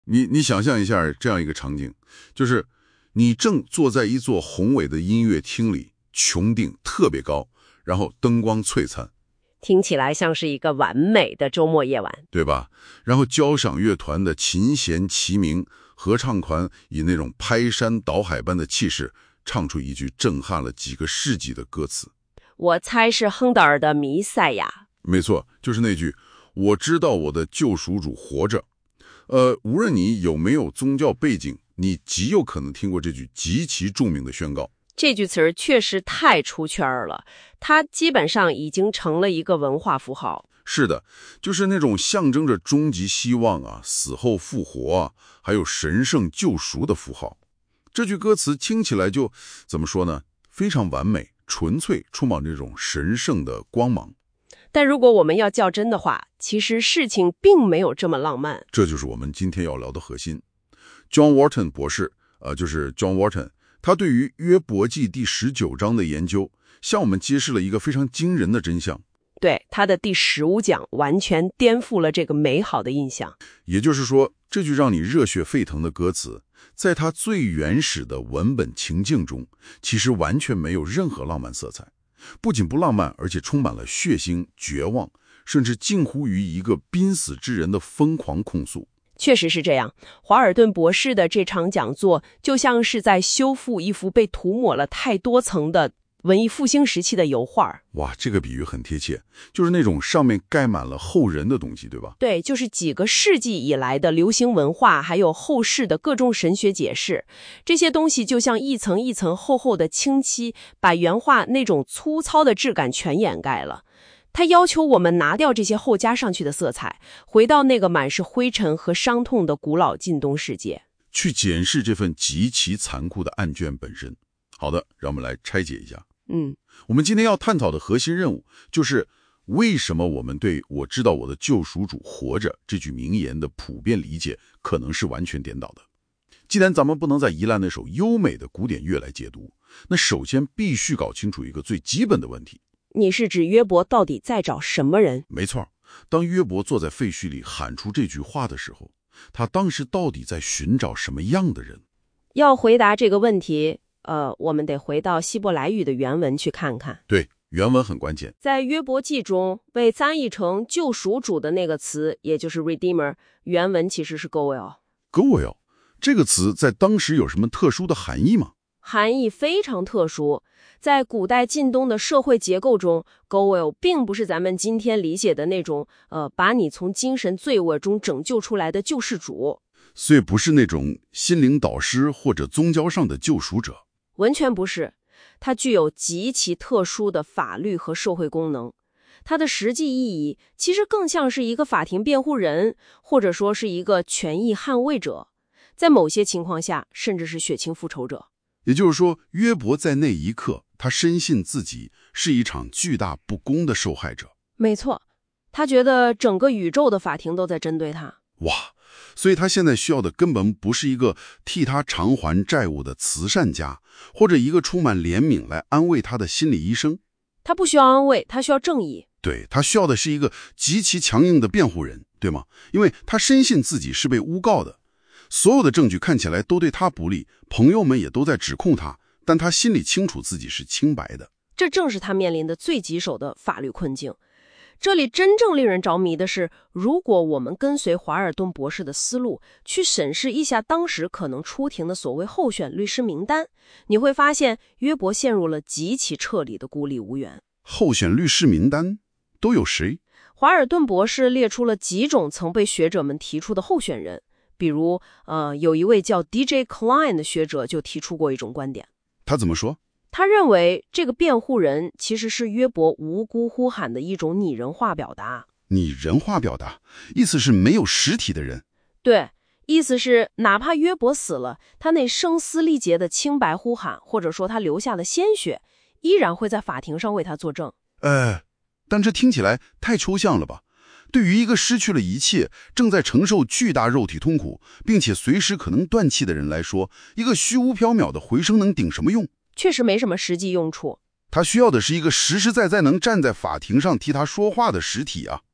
你想象一下这样一个场景，就是你正坐在一座宏伟的音乐厅里，穹顶特别高，然后灯光璀璨， 听起来像是一个完美的周末夜晚， 对吧？然后交响乐团的琴弦齐鸣，合唱团以那种排山倒海般的气势唱出一句震撼了几个世纪的歌词。 我猜是亨德尔的《弥赛亚》。 没错，就是那句我知道我的救赎主活着。无论你有没有宗教背景，你极有可能听过这句极其著名的宣告。 这句词儿确实太出圈了，它基本上已经成了一个文化符号。 是的，就是那种象征着终极希望啊、死后复活啊，还有神圣救赎的符号。这句歌词听起来就怎么说呢？非常完美、纯粹，充满这种神圣的光芒。 但如果我们要较真的话，其实事情并没有这么浪漫。 这就是我们今天要聊的核心。John Walton 博士，就是 John Walton， 他对于约伯记第19章的研究，向我们揭示了一个非常惊人的真相。 对，他的第15讲完全颠覆了这个美好的印象。 也就是说，这句让你热血沸腾的歌词，在它最原始的文本情境中，其实完全没有任何浪漫色彩。不仅不浪漫，而且充满了血腥、绝望，甚至近乎于一个濒死之人的疯狂控诉。 确实是这样，华尔顿博士的这场讲座就像是在修复一幅被涂抹了太多层的文艺复兴时期的油画。 哇，这个比喻很贴切，就是那种上面盖满了后人的东西，对吧？ 对，就是几个世纪以来的流行文化，还有后世的各种神学解释，这些东西就像一层一层厚厚的清漆，把原画那种粗糙的质感全掩盖了。他要求我们拿掉这些后加上去的色彩，回到那个满是灰尘和伤痛的古老近东世界， 去检视这份极其残酷的案卷本身。好的，让我们来拆解一下。我们今天要探讨的核心任务，就是为什么我们对我知道我的救赎主活着这句名言的普遍理解可能是完全颠倒的。既然咱们不能再依赖那首优美的古典乐来解读，那首先必须搞清楚一个最基本的问题。 你是指约伯到底在找什么人？ 没错，当约伯坐在废墟里喊出这句话的时候，他当时到底在寻找什么样的人？ 要回答这个问题，我们得回到希伯来语的原文去看看。 对，原文很关键。 在约伯记中，被翻译成救赎主的那个词，也就是 Redeemer， 原文其实是 Goel。Goel 这个词在当时有什么特殊的含义吗？ 含义非常特殊。在古代近东的社会结构中 ，Goel 并不是咱们今天理解的那种把你从精神罪恶中拯救出来的救世主。 所以不是那种心灵导师或者宗教上的救赎者。 完全不是，它具有极其特殊的法律和社会功能。它的实际意义其实更像是一个法庭辩护人，或者说是一个权益捍卫者，在某些情况下甚至是血亲复仇者。 也就是说，约伯在那一刻，他深信自己是一场巨大不公的受害者。 没错，他觉得整个宇宙的法庭都在针对他。 哇，所以他现在需要的根本不是一个替他偿还债务的慈善家，或者一个充满怜悯来安慰他的心理医生。 他不需要安慰，他需要正义。 对，他需要的是一个极其强硬的辩护人，对吗？因为他深信自己是被诬告的。所有的证据看起来都对他不利，朋友们也都在指控他，但他心里清楚自己是清白的。 这正是他面临的最棘手的法律困境。这里真正令人着迷的是，如果我们跟随华尔顿博士的思路，去审视一下当时可能出庭的所谓候选律师名单，你会发现约伯陷入了极其彻底的孤立无援。 候选律师名单都有谁？ 华尔顿博士列出了几种曾被学者们提出的候选人。比如有一位叫 DJ Klein 的学者就提出过一种观点。 他怎么说？ 他认为这个辩护人其实是约伯无辜呼喊的一种拟人化表达。 拟人化表达，意思是没有实体的人。 对，意思是哪怕约伯死了，他那声嘶力竭的清白呼喊，或者说他留下的鲜血，依然会在法庭上为他作证。 但这听起来太抽象了吧？对于一个失去了一切，正在承受巨大肉体痛苦，并且随时可能断气的人来说，一个虚无缥缈的回声能顶什么用？ 确实没什么实际用处。 他需要的是一个实实在在能站在法庭上替他说话的实体啊。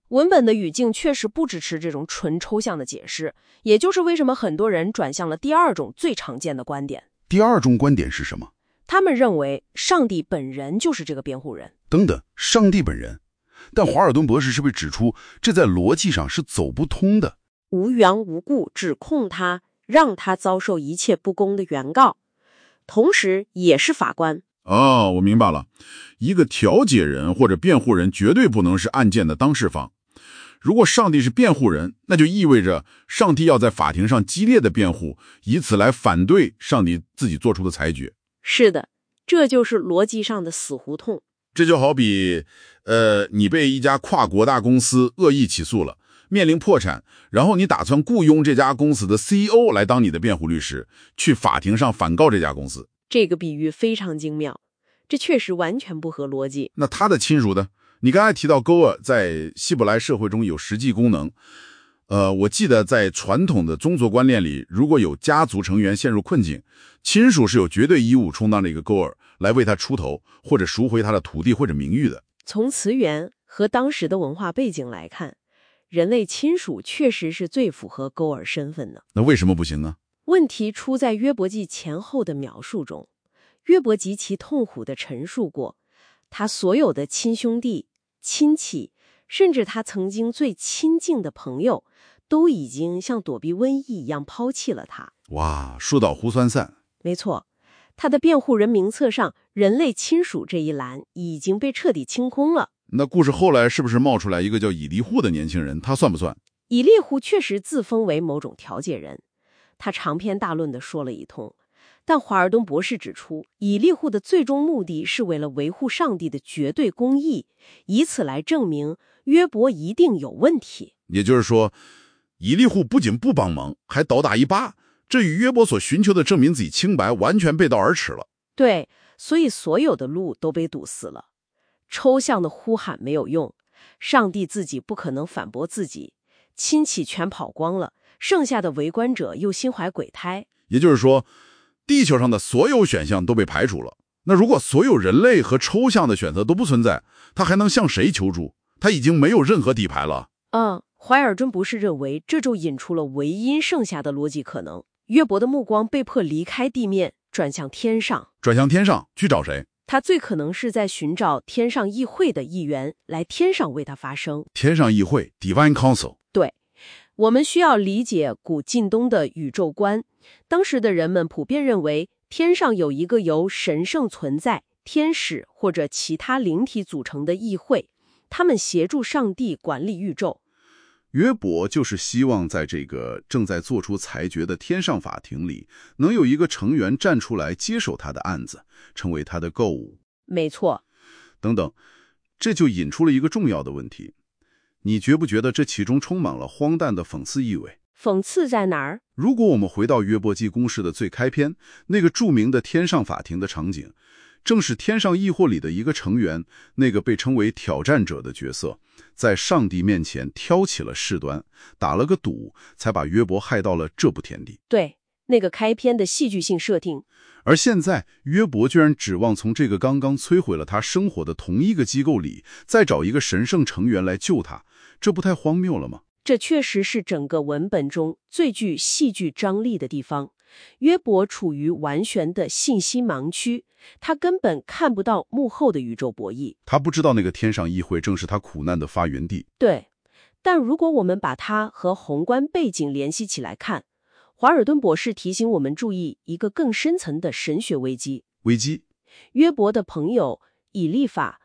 文本的语境确实不支持这种纯抽象的解释，也就是为什么很多人转向了第二种最常见的观点。 第二种观点是什么？ 他们认为上帝本人就是这个辩护人。 等等，上帝本人？但华尔顿博士是不是指出，这在逻辑上是走不通的？ 无缘无故指控他，让他遭受一切不公的原告，同时也是法官。 哦，我明白了。一个调解人或者辩护人绝对不能是案件的当事方。如果上帝是辩护人，那就意味着上帝要在法庭上激烈的辩护，以此来反对上帝自己做出的裁决。 是的，这就是逻辑上的死胡同。 这就好比，你被一家跨国大公司恶意起诉了，面临破产，然后你打算雇佣这家公司的 CEO 来当你的辩护律师，去法庭上反告这家公司。 这个比喻非常精妙，这确实完全不合逻辑。 那他的亲属呢？你刚才提到 Goer 在希伯来社会中有实际功能。我记得在传统的宗族观念里，如果有家族成员陷入困境，亲属是有绝对义务充当这个 Goer 来为他出头，或者赎回他的土地或者名誉的。 从词源和当时的文化背景来看，人类亲属确实是最符合Goer身份的。 那为什么不行呢？ 问题出在约伯记前后的描述中。约伯极其痛苦地陈述过，他所有的亲兄弟、亲戚，甚至他曾经最亲近的朋友，都已经像躲避瘟疫一样抛弃了他。 哇，树倒猢狲散。 没错，他的辩护人名册上人类亲属这一栏已经被彻底清空了。 那故事后来是不是冒出来一个叫以利户的年轻人？他算不算？ 以利户确实自封为某种调解人，他长篇大论地说了一通。但华尔顿博士指出，以利户的最终目的是为了维护上帝的绝对公义，以此来证明约伯一定有问题。 也就是说，以利户不仅不帮忙，还倒打一耙，这与约伯所寻求的证明自己清白完全背道而驰了。 对，所以所有的路都被堵死了。抽象的呼喊没有用，上帝自己不可能反驳自己，亲戚全跑光了，剩下的围观者又心怀鬼胎。 也就是说，地球上的所有选项都被排除了。那如果所有人类和抽象的选择都不存在，他还能向谁求助？他已经没有任何底牌了。 怀尔顿博士认为，这就引出了唯一剩下的逻辑可能：约伯的目光被迫离开地面，转向天上。 转向天上去找谁？ 他最可能是在寻找天上议会的议员，来天上为他发声。 天上议会 Divine Council。 对，我们需要理解古近东的宇宙观。当时的人们普遍认为，天上有一个由神圣存在、天使或者其他灵体组成的议会，他们协助上帝管理宇宙。 约伯就是希望在这个正在做出裁决的天上法庭里，能有一个成员站出来接手他的案子，成为他的购物。 没错。 等等，这就引出了一个重要的问题。你觉不觉得这其中充满了荒诞的讽刺意味？ 讽刺在哪儿？ 如果我们回到约伯记公式的最开篇，那个著名的天上法庭的场景，正是天上议会里的一个成员，那个被称为挑战者的角色，在上帝面前挑起了事端，打了个赌，才把约伯害到了这步田地。 对，那个开篇的戏剧性设定。 而现在，约伯居然指望从这个刚刚摧毁了他生活的同一个机构里，再找一个神圣成员来救他，这不太荒谬了吗？ 这确实是整个文本中最具戏剧张力的地方。约伯处于完全的信息盲区，他根本看不到幕后的宇宙博弈。 他不知道那个天上议会正是他苦难的发源地。 对，但如果我们把它和宏观背景联系起来看，华尔顿博士提醒我们注意一个更深层的神学危机。约伯的朋友以利法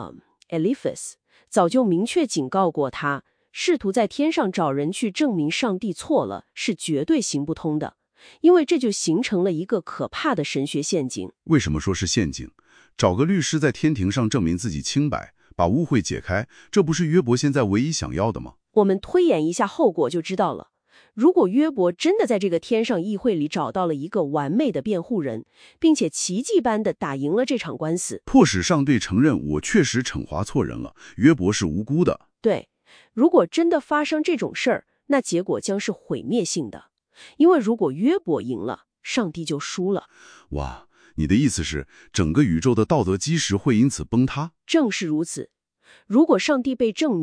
Eliphaz 早就明确警告过他，试图在天上找人去证明上帝错了，是绝对行不通的，因为这就形成了一个可怕的神学陷阱。 为什么说是陷阱？找个律师在天庭上证明自己清白，把误会解开，这不是约伯现在唯一想要的吗？ 我们推演一下后果就知道了。如果约伯真的在这个天上议会里找到了一个完美的辩护人，并且奇迹般的打赢了这场官司， 迫使上帝承认我确实惩罚错人了，约伯是无辜的。 对，如果真的发生这种事儿，那结果将是毁灭性的。因为如果约伯赢了，上帝就输了。 哇，你的意思是整个宇宙的道德基石会因此崩塌？ 正是如此。如果上帝被证明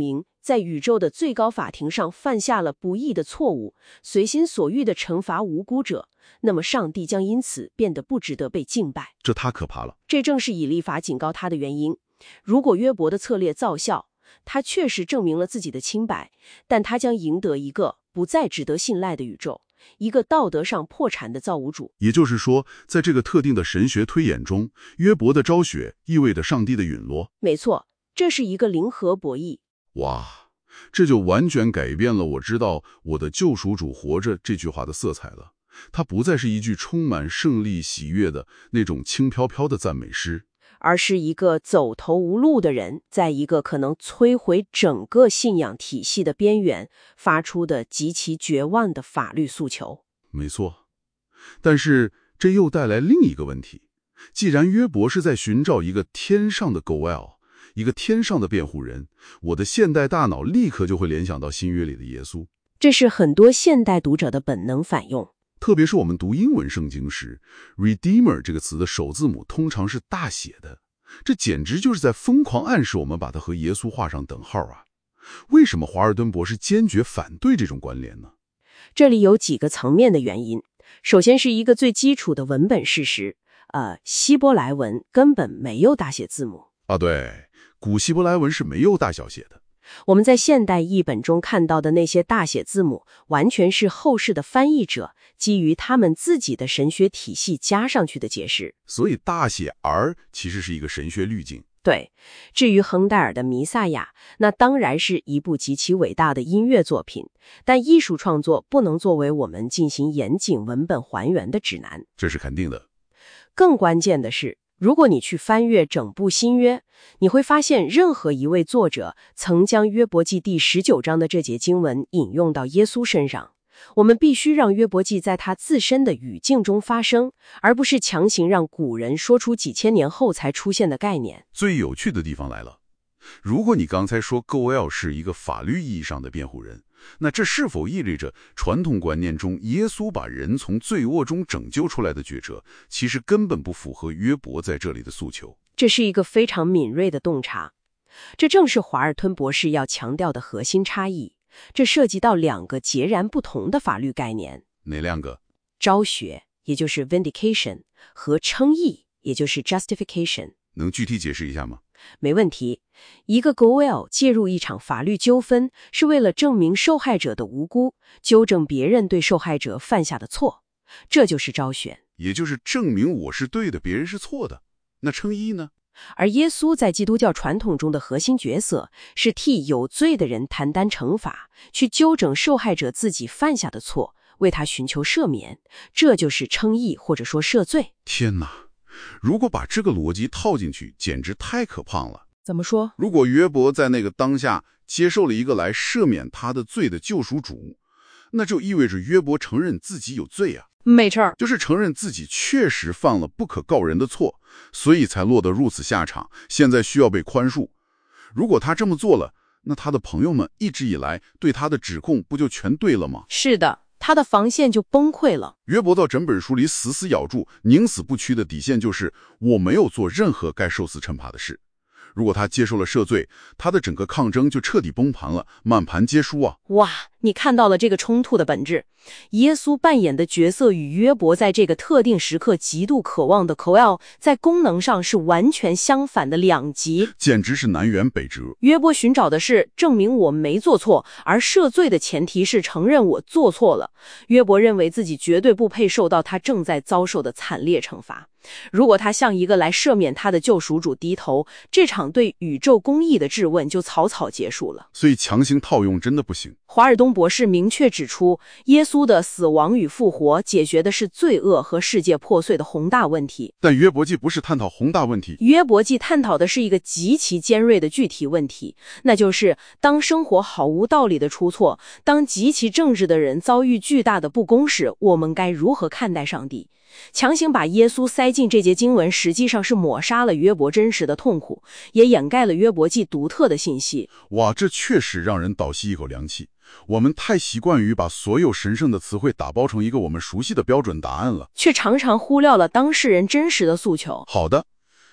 在宇宙的最高法庭上犯下了不义的错误，随心所欲地惩罚无辜者，那么上帝将因此变得不值得被敬拜。 这太可怕了。 这正是以利法警告他的原因。如果约伯的策略奏效，他确实证明了自己的清白，但他将赢得一个不再值得信赖的宇宙，一个道德上破产的造物主。 也就是说，在这个特定的神学推演中，约伯的昭雪意味着上帝的陨落。 没错，这是一个零和博弈。 哇，这就完全改变了我知道我的救赎主活着这句话的色彩了。它不再是一句充满胜利喜悦的那种轻飘飘的赞美诗， 而是一个走投无路的人，在一个可能摧毁整个信仰体系的边缘发出的极其绝望的法律诉求。 没错，但是这又带来另一个问题。既然约伯是在寻找一个天上的 Goel， 一个天上的辩护人，我的现代大脑立刻就会联想到新约里的耶稣。 这是很多现代读者的本能反应。 特别是我们读英文圣经时 ，Redeemer 这个词的首字母通常是大写的，这简直就是在疯狂暗示我们把它和耶稣画上等号啊！为什么华尔顿博士坚决反对这种关联呢？ 这里有几个层面的原因。首先是一个最基础的文本事实，希伯来文根本没有大写字母啊，对，古希伯来文是没有大小写的。 我们在现代译本中看到的那些大写字母，完全是后世的翻译者基于他们自己的神学体系加上去的解释。 所以大写 R 其实是一个神学滤镜。 对，至于亨代尔的《弥赛亚》，那当然是一部极其伟大的音乐作品，但艺术创作不能作为我们进行严谨文本还原的指南。 这是肯定的。 更关键的是，如果你去翻阅整部新约，你会发现任何一位作者曾将约伯记第19章的这节经文引用到耶稣身上。我们必须让约伯记在他自身的语境中发生，而不是强行让古人说出几千年后才出现的概念。 最有趣的地方来了，如果你刚才说 Goel 是一个法律意义上的辩护人，那这是否意味着传统观念中耶稣把人从罪恶中拯救出来的决策，其实根本不符合约伯在这里的诉求？ 这是一个非常敏锐的洞察，这正是华尔吞博士要强调的核心差异。这涉及到两个截然不同的法律概念。 哪两个？ 昭雪，也就是 vindication， 和称义，也就是 justification。 能具体解释一下吗？ 没问题。一个 Goel 介入一场法律纠纷，是为了证明受害者的无辜，纠正别人对受害者犯下的错，这就是昭雪。 也就是证明我是对的，别人是错的。那称义呢？ 而耶稣在基督教传统中的核心角色是替有罪的人担当惩罚，去纠正受害者自己犯下的错，为他寻求赦免，这就是称义或者说赦罪。 天哪，如果把这个逻辑套进去，简直太可怕了。 怎么说？ 如果约伯在那个当下接受了一个来赦免他的罪的救赎主，那就意味着约伯承认自己有罪啊。 没错， 就是承认自己确实犯了不可告人的错，所以才落得如此下场，现在需要被宽恕。如果他这么做了，那他的朋友们一直以来对他的指控不就全对了吗？ 是的，他的防线就崩溃了。 约伯到整本书里死死咬住、宁死不屈的底线就是我没有做任何该受死惩罚的事。如果他接受了赦罪，他的整个抗争就彻底崩盘了，满盘皆输啊！ 哇，你看到了这个冲突的本质。耶稣扮演的角色与约伯在这个特定时刻极度渴望的 Goel 在功能上是完全相反的两极， 简直是南辕北辙。 约伯寻找的是证明我没做错，而赦罪的前提是承认我做错了。约伯认为自己绝对不配受到他正在遭受的惨烈惩罚。如果他向一个来赦免他的救赎主低头，这场对宇宙公义的质问就草草结束了。 所以强行套用真的不行。 华尔东博士明确指出，耶稣的死亡与复活解决的是罪恶和世界破碎的宏大问题， 但约伯记不是探讨宏大问题， 约伯记探讨的是一个极其尖锐的具体问题，那就是当生活毫无道理的出错，当极其正直的人遭遇巨大的不公时，我们该如何看待上帝？强行把耶稣塞进这节经文，实际上是抹杀了约伯真实的痛苦，也掩盖了约伯记独特的信息。 哇，这确实让人倒吸一口凉气。我们太习惯于把所有神圣的词汇打包成一个我们熟悉的标准答案了， 却常常忽略了当事人真实的诉求。 好的，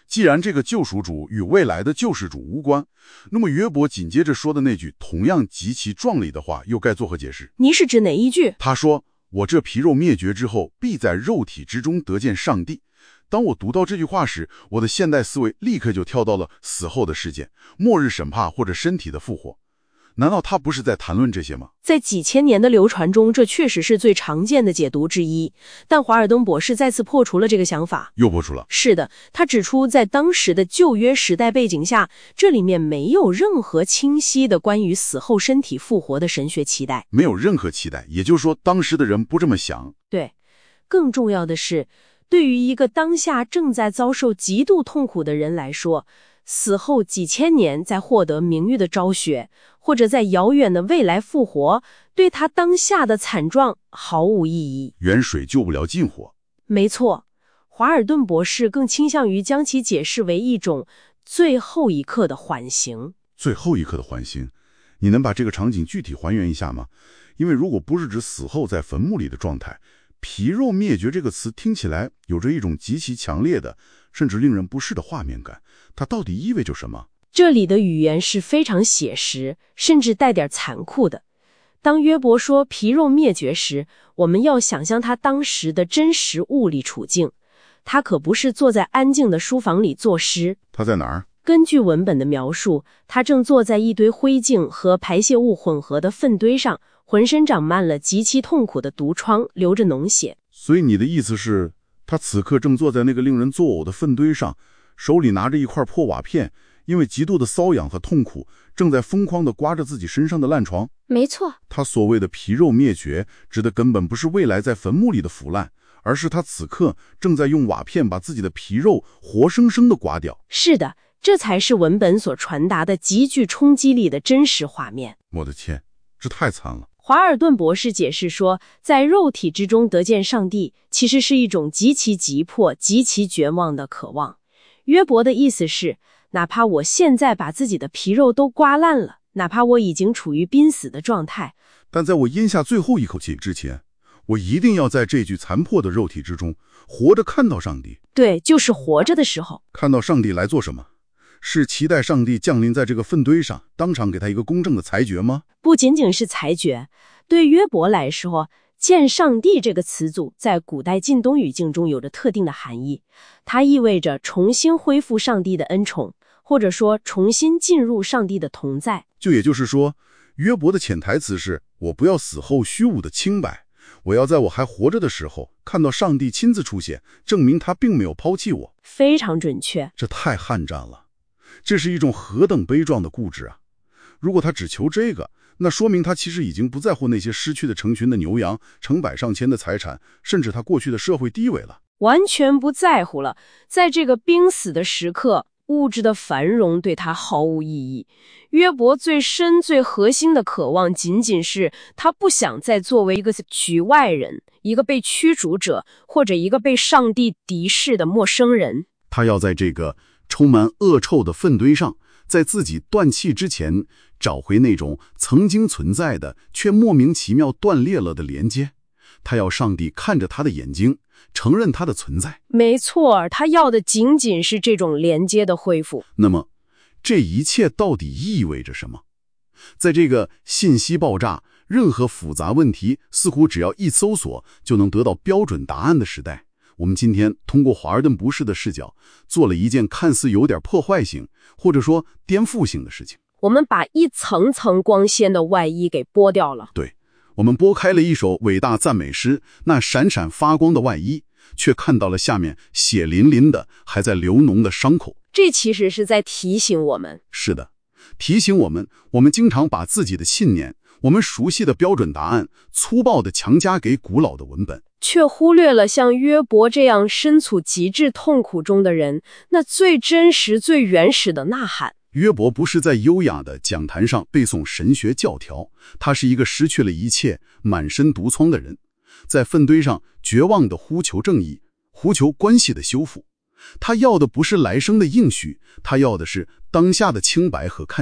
既然这个救赎主与未来的救世主无关，那么约伯紧接着说的那句同样极其壮丽的话又该作何解释？ 你是指哪一句？ 他说，我这皮肉灭绝之后，必在肉体之中得见上帝。当我读到这句话时，我的现代思维立刻就跳到了死后的事件，末日审判或者身体的复活。难道他不是在谈论这些吗？ 在几千年的流传中，这确实是最常见的解读之一。但华尔登博士再次破除了这个想法。 又破除了？ 是的，他指出，在当时的旧约时代背景下，这里面没有任何清晰的关于死后身体复活的神学期待。 没有任何期待，也就是说，当时的人不这么想。 对，更重要的是，对于一个当下正在遭受极度痛苦的人来说，死后几千年再获得名誉的昭雪，或者在遥远的未来复活，对他当下的惨状毫无意义。 远水救不了近火。 没错，华尔顿博士更倾向于将其解释为一种最后一刻的缓刑。 最后一刻的缓刑，你能把这个场景具体还原一下吗？因为如果不是指死后在坟墓里的状态，皮肉灭绝这个词听起来有着一种极其强烈的，甚至令人不适的画面感。它到底意味着什么？ 这里的语言是非常写实，甚至带点残酷的。当约伯说皮肉灭绝时，我们要想象他当时的真实物理处境。他可不是坐在安静的书房里作诗。 他在哪儿？ 根据文本的描述，他正坐在一堆灰烬和排泄物混合的粪堆上，浑身长满了极其痛苦的毒疮，流着脓血。 所以你的意思是，他此刻正坐在那个令人作呕的粪堆上，手里拿着一块破瓦片，因为极度的瘙痒和痛苦，正在疯狂地刮着自己身上的烂床。 没错， 他所谓的皮肉灭绝，指的根本不是未来在坟墓里的腐烂，而是他此刻正在用瓦片把自己的皮肉活生生地刮掉。 是的，这才是文本所传达的极具冲击力的真实画面。 我的天，这太惨了。 华尔顿博士解释说，在肉体之中得见上帝，其实是一种极其急迫、极其绝望的渴望。约伯的意思是，哪怕我现在把自己的皮肉都刮烂了，哪怕我已经处于濒死的状态， 但在我咽下最后一口气之前，我一定要在这具残破的肉体之中，活着看到上帝。 对，就是活着的时候。 看到上帝来做什么？是期待上帝降临在这个粪堆上，当场给他一个公正的裁决吗？ 不仅仅是裁决，对约伯来说，见上帝这个词组在古代近东语境中有着特定的含义，它意味着重新恢复上帝的恩宠，或者说重新进入上帝的同在。 就也就是说，约伯的潜台词是，我不要死后虚无的清白，我要在我还活着的时候，看到上帝亲自出现，证明他并没有抛弃我。 非常准确。 这太悍战了，这是一种何等悲壮的固执啊！如果他只求这个，那说明他其实已经不在乎那些失去的成群的牛羊、成百上千的财产，甚至他过去的社会地位了。 完全不在乎了。在这个濒死的时刻，物质的繁荣对他毫无意义。约伯最深最核心的渴望仅仅是他不想再作为一个局外人，一个被驱逐者，或者一个被上帝敌视的陌生人。 他要在这个充满恶臭的粪堆上，在自己断气之前，找回那种曾经存在的却莫名其妙断裂了的连接。他要上帝看着他的眼睛，承认他的存在。 没错，他要的仅仅是这种连接的恢复。 那么，这一切到底意味着什么？在这个信息爆炸、任何复杂问题似乎只要一搜索就能得到标准答案的时代，我们今天通过华尔顿博士的视角，做了一件看似有点破坏性，或者说颠覆性的事情。 我们把一层层光鲜的外衣给剥掉了。 对，我们拨开了一首伟大赞美诗那闪闪发光的外衣，却看到了下面血淋淋的还在流脓的伤口。 这其实是在提醒我们。 是的，提醒我们经常把自己的信念，我们熟悉的标准答案，粗暴地强加给古老的文本， 却忽略了像约伯这样身处极致痛苦中的人，那最真实、最原始的呐喊。 约伯不是在优雅的讲坛上背诵神学教条，他是一个失去了一切、满身毒疮的人，在粪堆上绝望地呼求正义，呼求关系的修复。他要的不是来生的应许，他要的是当下的清白和看见。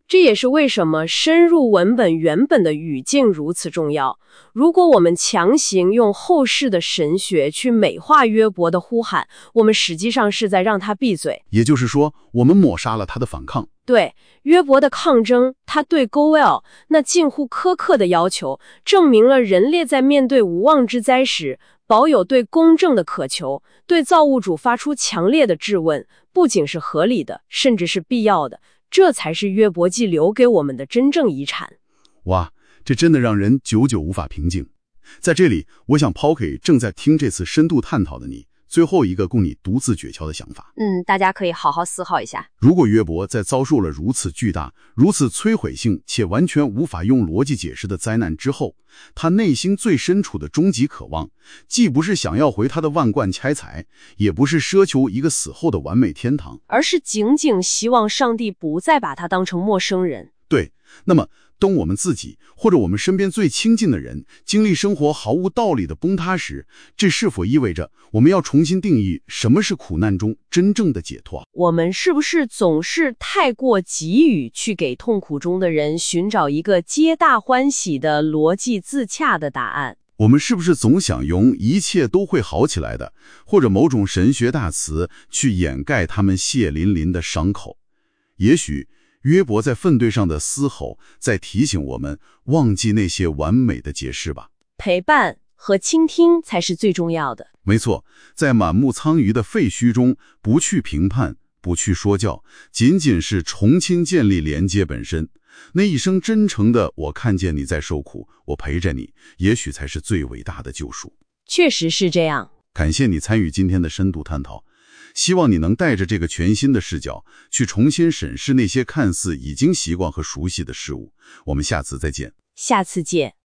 这也是为什么深入文本原本的语境如此重要。如果我们强行用后世的神学去美化约伯的呼喊，我们实际上是在让他闭嘴。 也就是说，我们抹杀了他的反抗。 对，约伯的抗争，他对 Goel 那近乎苛刻的要求，证明了人类在面对无妄之灾时，保有对公正的渴求，对造物主发出强烈的质问，不仅是合理的，甚至是必要的。这才是约伯记留给我们的真正遗产。 哇，这真的让人久久无法平静。在这里，我想抛给正在听这次深度探讨的你，最后一个供你独自诀窍的想法。 大家可以好好思考一下。 如果约伯在遭受了如此巨大、如此摧毁性且完全无法用逻辑解释的灾难之后，他内心最深处的终极渴望，既不是想要回他的万贯开财，也不是奢求一个死后的完美天堂， 而是仅仅希望上帝不再把他当成陌生人。 对，那么当我们自己或者我们身边最亲近的人经历生活毫无道理的崩塌时，这是否意味着我们要重新定义什么是苦难中真正的解脱？ 我们是不是总是太过急于去给痛苦中的人寻找一个皆大欢喜的逻辑自洽的答案？ 我们是不是总想用一切都会好起来的，或者某种神学大词去掩盖他们血淋淋的伤口？也许约伯在粪堆上的嘶吼，在提醒我们忘记那些完美的解释吧。 陪伴和倾听才是最重要的。 没错，在满目苍痍的废墟中，不去评判，不去说教，仅仅是重新建立连接本身。那一声真诚的“我看见你在受苦，我陪着你”，也许才是最伟大的救赎。 确实是这样。 感谢你参与今天的深度探讨。希望你能带着这个全新的视角，去重新审视那些看似已经习惯和熟悉的事物。我们下次再见。 下次见。